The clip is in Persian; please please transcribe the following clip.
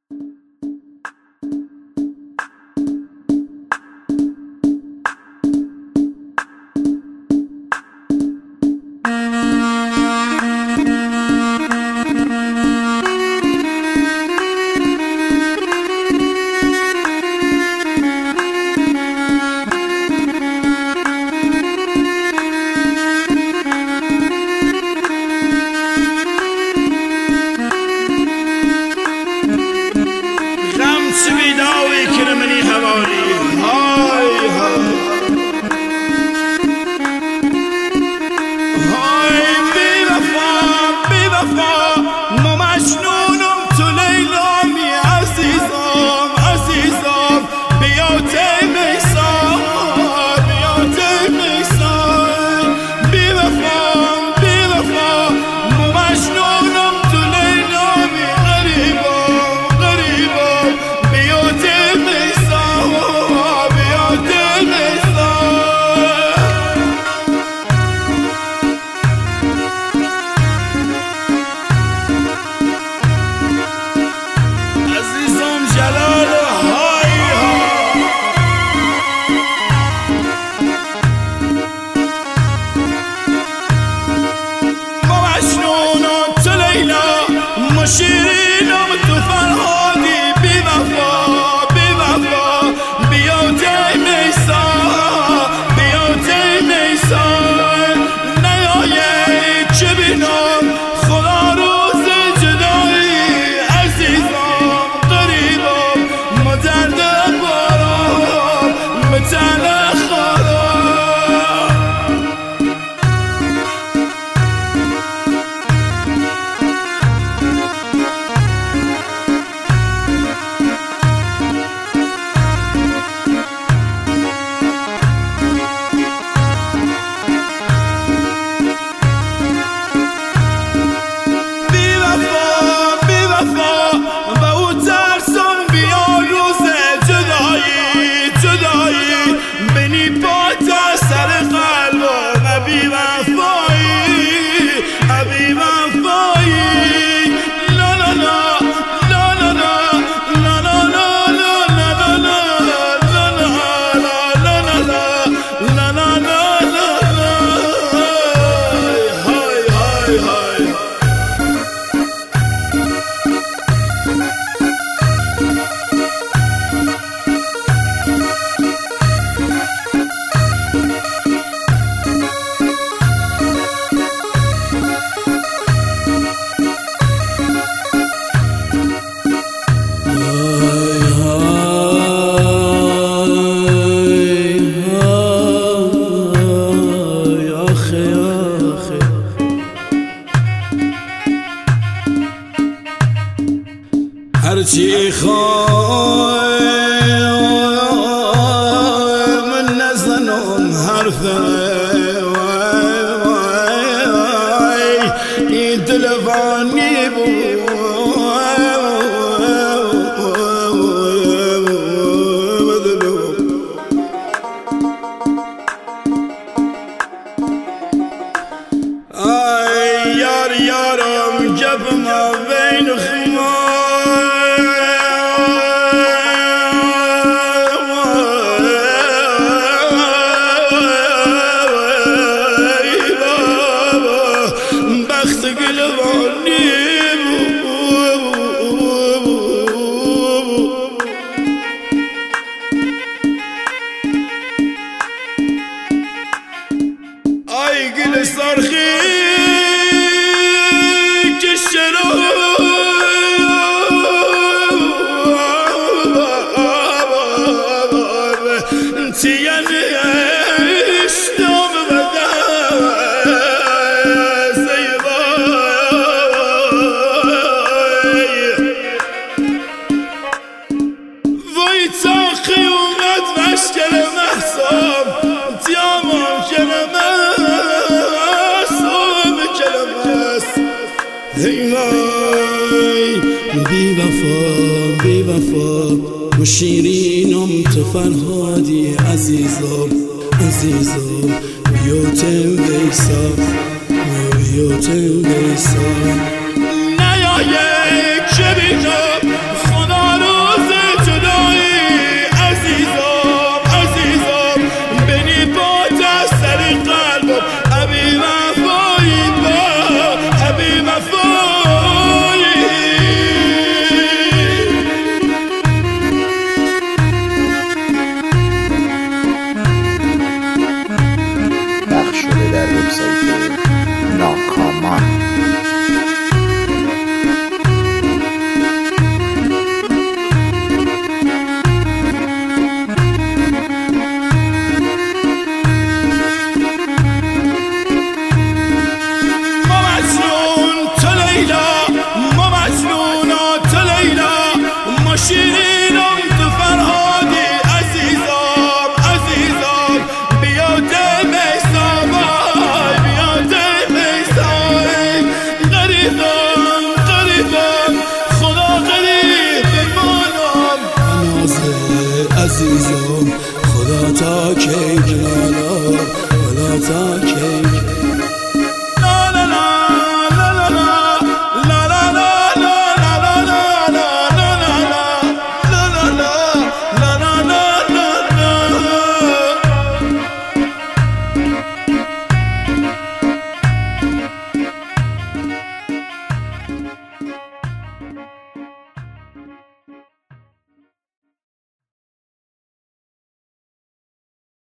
شیرینم تو فرهادی بی وفا بی وفا بیا تی میسان بیا تی میسان نیایی چه بینم خدا روز جدایی عزیزم قریبم مدرد بارم متن هرچی خواه من نزنم حرفه این تلفانی بود یار یارم جب ما بین خما ای گل سرخی کشرا تیان اشتام بده وای تا خیومت مشکل محسام تیامم کلمه ای وای بی وفا بی وفا و شیرینم تو فرهادی عزیزم عزیزم بیوتم بیسا بیوتم بیسا نیایی چه بینم خدا تا کی